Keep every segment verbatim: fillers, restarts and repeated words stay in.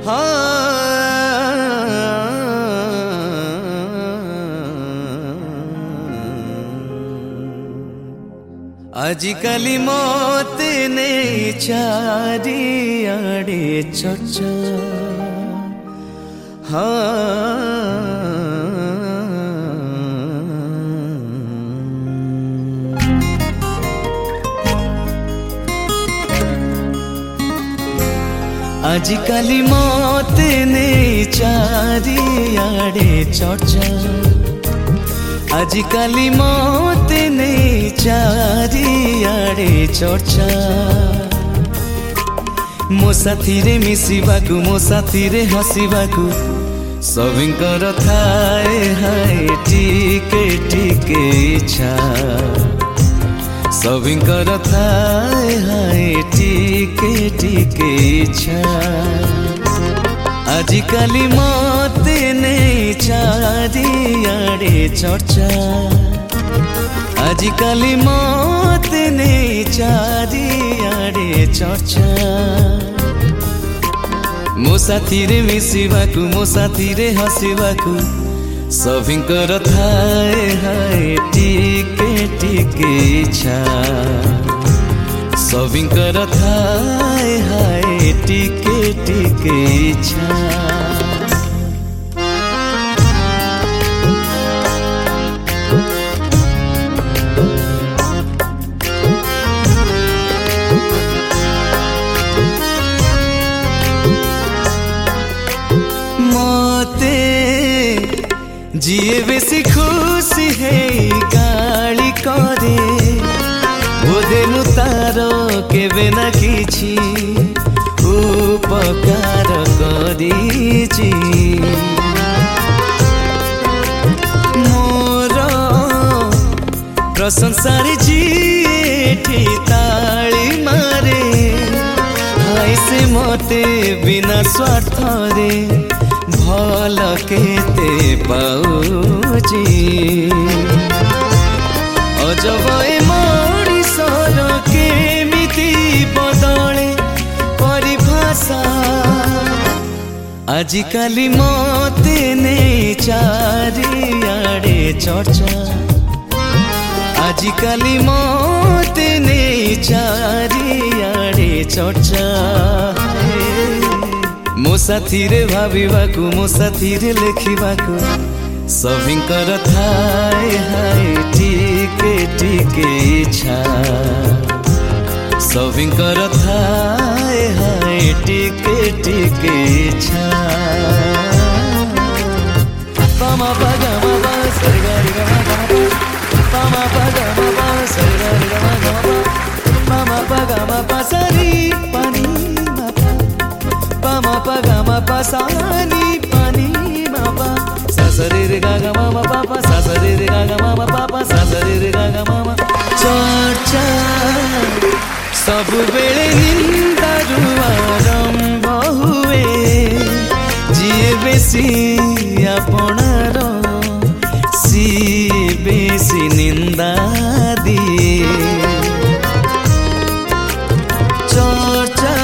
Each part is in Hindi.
आजिकाली मत नहीं चारिआडे चर्चा आजिकाली मत नहीं चारिआडे चर्चा आजिकाली मत नहीं चारिआडे चर्चा मो साथी रे मिसिबाकु मो साथी रे हसिबाकु सबिंकर थाए हाय टिके टिके इच्छा सबिंकर थाए हाय टिके टिके इच्छा आजिकाली मत नहीं चारिआडे चर्चा आजिकाली मत नहीं चारिआडे चर्चा मो साथी रे मिसिबाकु मो साथी रे हसिबाकु सबिंकर थाए हाय टिके टिके इच्छा सबिंकर थाए हाय टिके टिके इच्छा जिए बेसी खुशी है गाली करे बोधे मु तार केबे ना किछि उपकार करिछि मोर प्रशंसार जी ताली मारे हाय से मते बिना स्वार्थ रे भल केते पाउजी अजब ए मଣିଷର केमिति बदले परिभाषा आजिकाली मते नहीं चारिआडे चर्चा आजिकाली मते नहीं चारिआडे चर्चा मो साथी रे भाविबाकु मो साथी रे लेखिबाकु सबिंकर थाए हाय टिके टिके इच्छा सबिंकर थाए हाय टिके टिके इच्छा पामा पागा मामा सरगारी गमा गमा पामा पागा मामा सरगारी गमा गमा पामा पागा मामा सरी पानी पामा पागा मापा सानी पानी मापा सासरे रे गागा मामा पापा सासरे रे गागा मामा पापा सासरे रे गागा मामा चर्चा सब बेले निंदारु आरंभ हुए जिए बेसी आपणार सी बेसी निंदा दिए चर्चा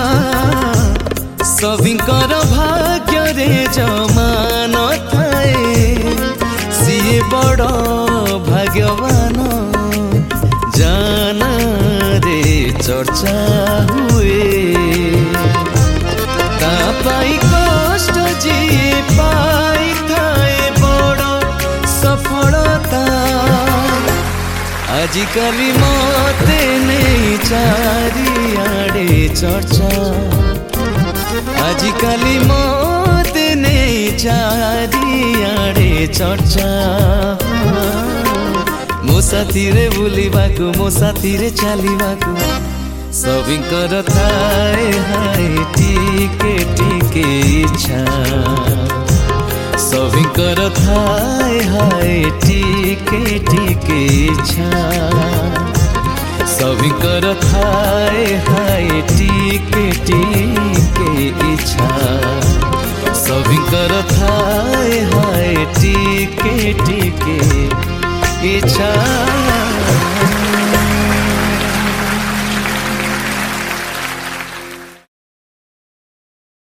सबिंकर भाग्य रे जमान थाए सिए बड़ भाग्यवान जाना रे चर्चा हुए ता पाई कष्ट जी पाई थाए बड़ सफलता आजिकाली मते नहीं चारिआडे चर्चा आजिकाली मत नहीं चारिआडे चर्चा मो साथी रे बुलिबाकु मो साथी रे चलिबाकु सबिंकर थाए हाय टिके टिके इच्छा सबिंकर थाए हाय टिके टिके इच्छा सबिंकर थाए हाय टिके टिके इच्छा सबिंकर थाए हाय टिके टिके इच्छा।